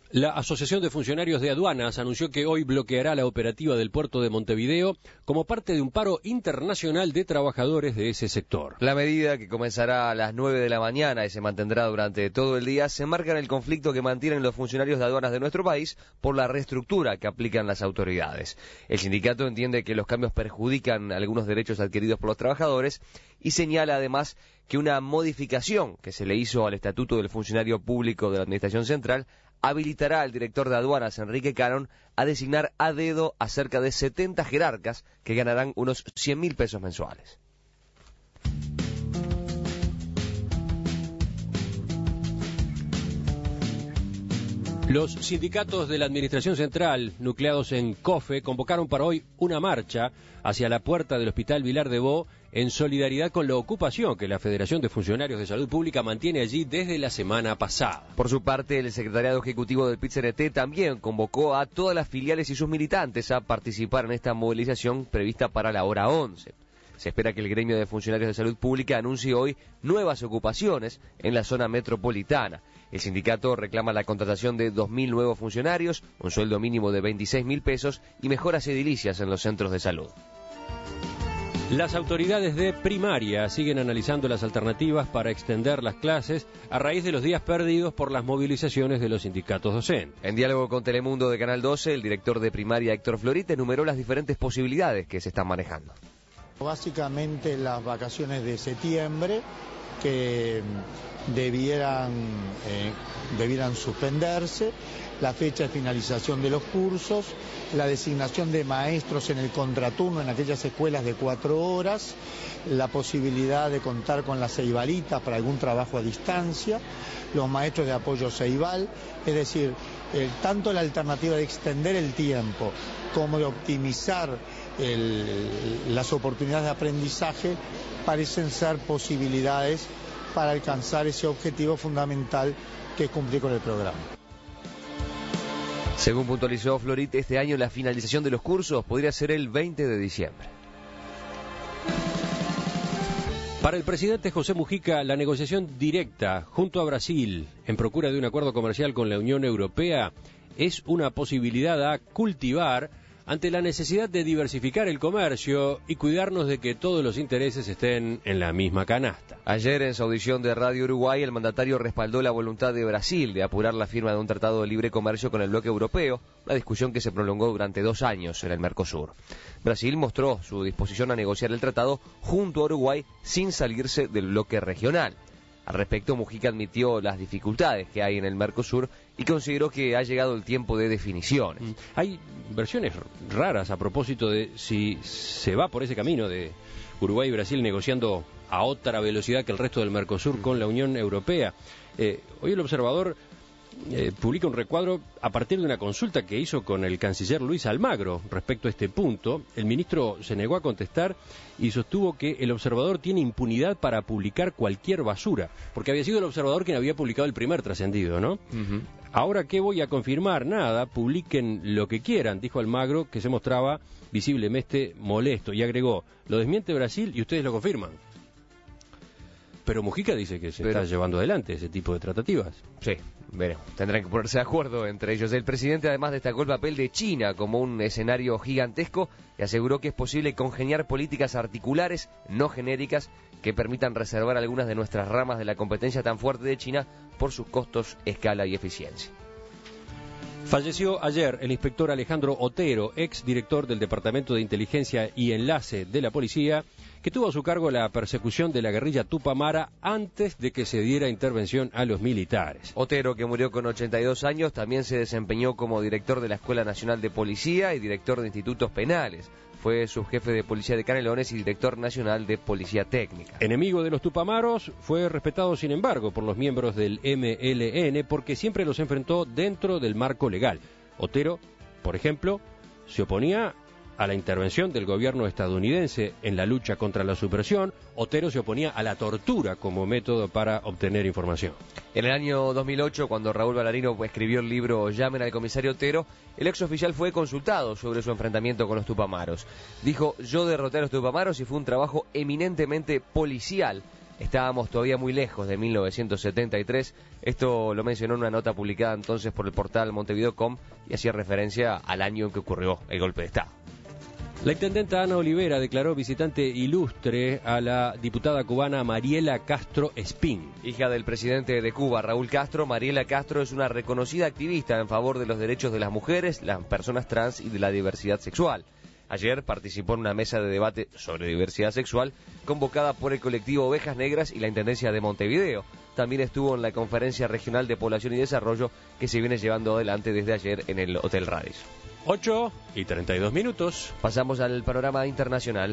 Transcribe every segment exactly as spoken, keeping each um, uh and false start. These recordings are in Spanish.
La Asociación de Funcionarios de Aduanas anunció que hoy bloqueará la operativa del puerto de Montevideo como parte de un paro internacional de trabajadores de ese sector. La medida, que comenzará a las nueve de la mañana y se mantendrá durante todo el día, se enmarca en el conflicto que mantienen los funcionarios de aduanas de nuestro país por la reestructura que aplican las autoridades. El sindicato entiende que los cambios perjudican algunos derechos adquiridos por los trabajadores y señala además que una modificación que se le hizo al Estatuto del Funcionario Público de la Administración Central habilitará al director de aduanas, Enrique Caron, a designar a dedo a cerca de setenta jerarcas que ganarán unos cien mil pesos mensuales. Los sindicatos de la Administración Central, nucleados en COFE, convocaron para hoy una marcha hacia la puerta del Hospital Vilar de Bo en solidaridad con la ocupación que la Federación de Funcionarios de Salud Pública mantiene allí desde la semana pasada. Por su parte, el secretariado ejecutivo del P I T C N T también convocó a todas las filiales y sus militantes a participar en esta movilización prevista para la hora once. Se espera que el gremio de funcionarios de salud pública anuncie hoy nuevas ocupaciones en la zona metropolitana. El sindicato reclama la contratación de dos mil nuevos funcionarios, un sueldo mínimo de veintiséis mil pesos y mejoras edilicias en los centros de salud. Las autoridades de primaria siguen analizando las alternativas para extender las clases a raíz de los días perdidos por las movilizaciones de los sindicatos docentes. En diálogo con Telemundo de Canal doce, el director de primaria Héctor Florit enumeró las diferentes posibilidades que se están manejando. Básicamente las vacaciones de septiembre que debieran, eh, debieran suspenderse, la fecha de finalización de los cursos, la designación de maestros en el contraturno en aquellas escuelas de cuatro horas, la posibilidad de contar con las ceibalitas para algún trabajo a distancia, los maestros de apoyo ceibal, es decir, eh, tanto la alternativa de extender el tiempo como de optimizar el, las oportunidades de aprendizaje parecen ser posibilidades para alcanzar ese objetivo fundamental que es cumplir con el programa. Según puntualizó Florit, este año la finalización de los cursos podría ser el veinte de diciembre. Para el presidente José Mujica, la negociación directa junto a Brasil en procura de un acuerdo comercial con la Unión Europea es una posibilidad a cultivar ante la necesidad de diversificar el comercio y cuidarnos de que todos los intereses estén en la misma canasta. Ayer, en su audición de Radio Uruguay, el mandatario respaldó la voluntad de Brasil de apurar la firma de un tratado de libre comercio con el bloque europeo, una discusión que se prolongó durante dos años en el Mercosur. Brasil mostró su disposición a negociar el tratado junto a Uruguay sin salirse del bloque regional. Al respecto, Mujica admitió las dificultades que hay en el Mercosur y consideró que ha llegado el tiempo de definiciones. Hay versiones raras a propósito de si se va por ese camino de Uruguay y Brasil negociando a otra velocidad que el resto del Mercosur con la Unión Europea. Eh, hoy el Observador eh, publica un recuadro a partir de una consulta que hizo con el canciller Luis Almagro respecto a este punto. El ministro se negó a contestar y sostuvo que el Observador tiene impunidad para publicar cualquier basura, porque había sido el Observador quien había publicado el primer trascendido, ¿no? Uh-huh. Ahora que voy a confirmar nada, publiquen lo que quieran, dijo Almagro, que se mostraba visiblemente molesto, y agregó, lo desmiente Brasil y ustedes lo confirman. Pero Mujica dice que se Pero... está llevando adelante ese tipo de tratativas. Sí, veremos. Tendrán que ponerse de acuerdo entre ellos. El presidente además destacó el papel de China como un escenario gigantesco y aseguró que es posible congeniar políticas articulares, no genéricas, que permitan reservar algunas de nuestras ramas de la competencia tan fuerte de China por sus costos, escala y eficiencia. Falleció ayer el inspector Alejandro Otero, ex director del Departamento de Inteligencia y Enlace de la Policía, que tuvo a su cargo la persecución de la guerrilla Tupamara antes de que se diera intervención a los militares. Otero, que murió con ochenta y dos años, también se desempeñó como director de la Escuela Nacional de Policía y director de institutos penales. Fue subjefe de policía de Canelones y director nacional de Policía Técnica. Enemigo de los tupamaros, fue respetado sin embargo por los miembros del M L N porque siempre los enfrentó dentro del marco legal. Otero, por ejemplo, se oponía a la intervención del gobierno estadounidense en la lucha contra la subversión. Otero se oponía a la tortura como método para obtener información. En el año dos mil ocho, cuando Raúl Ballarino escribió el libro Llamen al comisario Otero, el ex oficial fue consultado sobre su enfrentamiento con los tupamaros. Dijo, yo derroté a los tupamaros y fue un trabajo eminentemente policial. estábamos todavía muy lejos de mil novecientos setenta y tres. Esto lo mencionó en una nota publicada entonces por el portal Montevideo punto com y hacía referencia al año en que ocurrió el golpe de Estado. La intendenta Ana Olivera declaró visitante ilustre a la diputada cubana Mariela Castro Espín. Hija del presidente de Cuba, Raúl Castro, Mariela Castro es una reconocida activista en favor de los derechos de las mujeres, las personas trans y de la diversidad sexual. Ayer participó en una mesa de debate sobre diversidad sexual convocada por el colectivo Ovejas Negras y la Intendencia de Montevideo. También estuvo en la Conferencia Regional de Población y Desarrollo que se viene llevando adelante desde ayer en el Hotel Radisson. ocho y treinta y dos minutos. Pasamos al panorama internacional.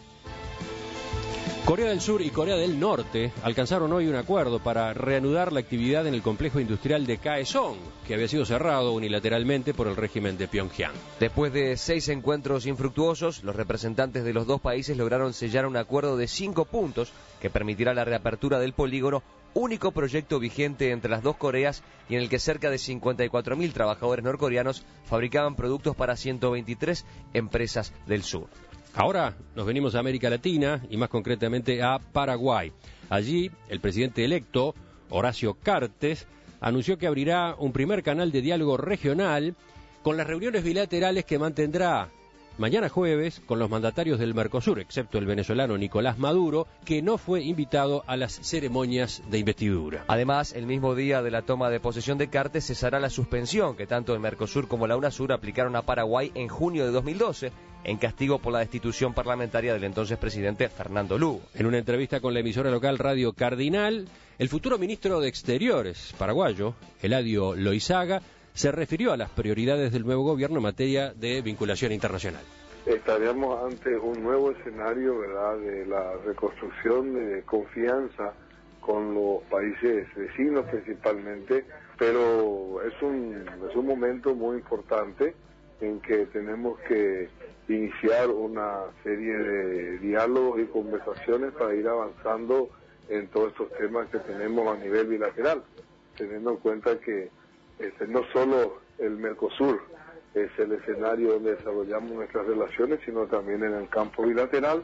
Corea del Sur y Corea del Norte alcanzaron hoy un acuerdo para reanudar la actividad en el complejo industrial de Kaesong, que había sido cerrado unilateralmente por el régimen de Pyongyang. Después de seis encuentros infructuosos, los representantes de los dos países lograron sellar un acuerdo de cinco puntos que permitirá la reapertura del polígono, único proyecto vigente entre las dos Coreas y en el que cerca de cincuenta y cuatro mil trabajadores norcoreanos fabricaban productos para ciento veintitrés empresas del sur. Ahora nos venimos a América Latina y más concretamente a Paraguay. Allí el presidente electo, Horacio Cartes, anunció que abrirá un primer canal de diálogo regional con las reuniones bilaterales que mantendrá mañana jueves con los mandatarios del Mercosur, excepto el venezolano Nicolás Maduro, que no fue invitado a las ceremonias de investidura. Además, el mismo día de la toma de posesión de Cartes cesará la suspensión que tanto el Mercosur como la UNASUR aplicaron a Paraguay en junio de dos mil doce, en castigo por la destitución parlamentaria del entonces presidente Fernando Lugo. En una entrevista con la emisora local Radio Cardinal, el futuro ministro de Exteriores paraguayo, Eladio Loizaga, se refirió a las prioridades del nuevo gobierno en materia de vinculación internacional. Estaríamos ante un nuevo escenario, ¿verdad?, de la reconstrucción de confianza con los países vecinos principalmente, pero es un, es un momento muy importante en que tenemos que iniciar una serie de diálogos y conversaciones para ir avanzando en todos estos temas que tenemos a nivel bilateral, teniendo en cuenta que Este, no solo el Mercosur es el escenario donde desarrollamos nuestras relaciones, sino también en el campo bilateral.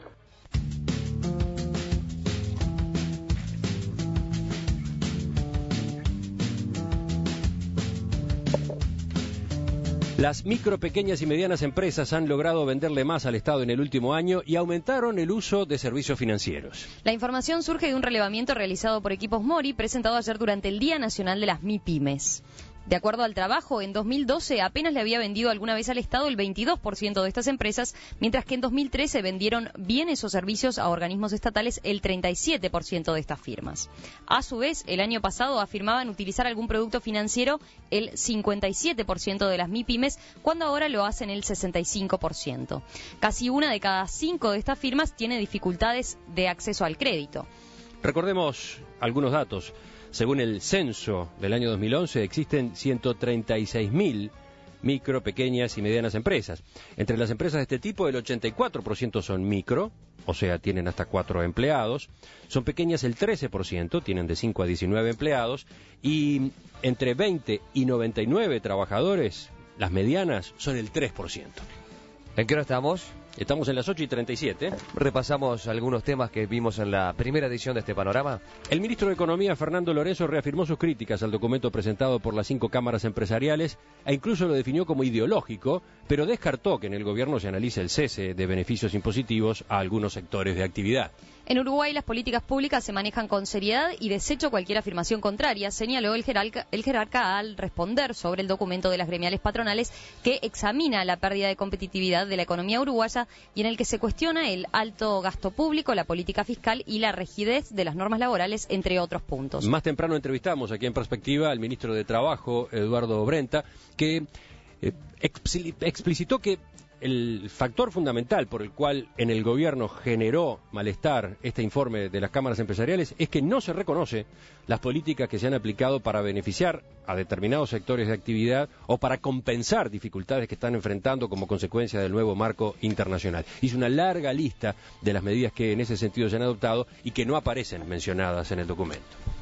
Las micro, pequeñas y medianas empresas han logrado venderle más al Estado en el último año y aumentaron el uso de servicios financieros. La información surge de un relevamiento realizado por Equipos Mori, presentado ayer durante el Día Nacional de las MIPYMES. De acuerdo al trabajo, en dos mil doce apenas le había vendido alguna vez al Estado el veintidós por ciento de estas empresas, mientras que en dos mil trece vendieron bienes o servicios a organismos estatales el treinta y siete por ciento de estas firmas. A su vez, el año pasado afirmaban utilizar algún producto financiero el cincuenta y siete por ciento de las MIPYMES, cuando ahora lo hacen el sesenta y cinco por ciento. Casi una de cada cinco de estas firmas tiene dificultades de acceso al crédito. Recordemos algunos datos. Según el censo del año dos mil once, existen ciento treinta y seis mil micro, pequeñas y medianas empresas. Entre las empresas de este tipo, el ochenta y cuatro por ciento son micro, o sea, tienen hasta cuatro empleados. Son pequeñas el trece por ciento, tienen de cinco a diecinueve empleados. Y entre veinte y noventa y nueve trabajadores, las medianas son el tres por ciento. ¿En qué hora estamos? Estamos en las ocho y treinta y siete. Repasamos algunos temas que vimos en la primera edición de este panorama. El ministro de Economía, Fernando Lorenzo, reafirmó sus críticas al documento presentado por las cinco cámaras empresariales e incluso lo definió como ideológico, pero descartó que en el gobierno se analice el cese de beneficios impositivos a algunos sectores de actividad. En Uruguay las políticas públicas se manejan con seriedad y desecho cualquier afirmación contraria, señaló el jerarca, el jerarca al responder sobre el documento de las gremiales patronales que examina la pérdida de competitividad de la economía uruguaya y en el que se cuestiona el alto gasto público, la política fiscal y la rigidez de las normas laborales, entre otros puntos. Más temprano entrevistamos aquí en Perspectiva al ministro de Trabajo, Eduardo Brenta, que eh, explicitó que el factor fundamental por el cual en el gobierno generó malestar este informe de las cámaras empresariales es que no se reconoce las políticas que se han aplicado para beneficiar a determinados sectores de actividad o para compensar dificultades que están enfrentando como consecuencia del nuevo marco internacional. Hizo una larga lista de las medidas que en ese sentido se han adoptado y que no aparecen mencionadas en el documento.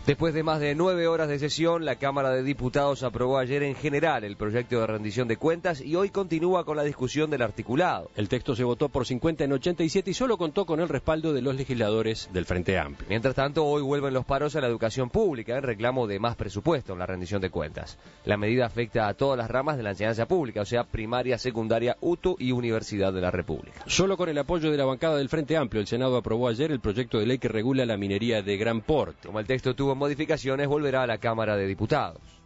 Después de más de nueve horas de sesión, la Cámara de Diputados aprobó ayer en general el proyecto de rendición de cuentas y hoy continúa con la discusión del articulado. El texto se votó por cincuenta en ochenta y siete y solo contó con el respaldo de los legisladores del Frente Amplio. Mientras tanto, hoy vuelven los paros a la educación pública en reclamo de más presupuesto en la rendición de cuentas. La medida afecta a todas las ramas de la enseñanza pública, o sea, primaria, secundaria, U T U y Universidad de la República. Solo con el apoyo de la bancada del Frente Amplio, el Senado aprobó ayer el proyecto de ley que regula la minería de gran porte. Como el texto tuvo modificaciones, volverá a la Cámara de Diputados.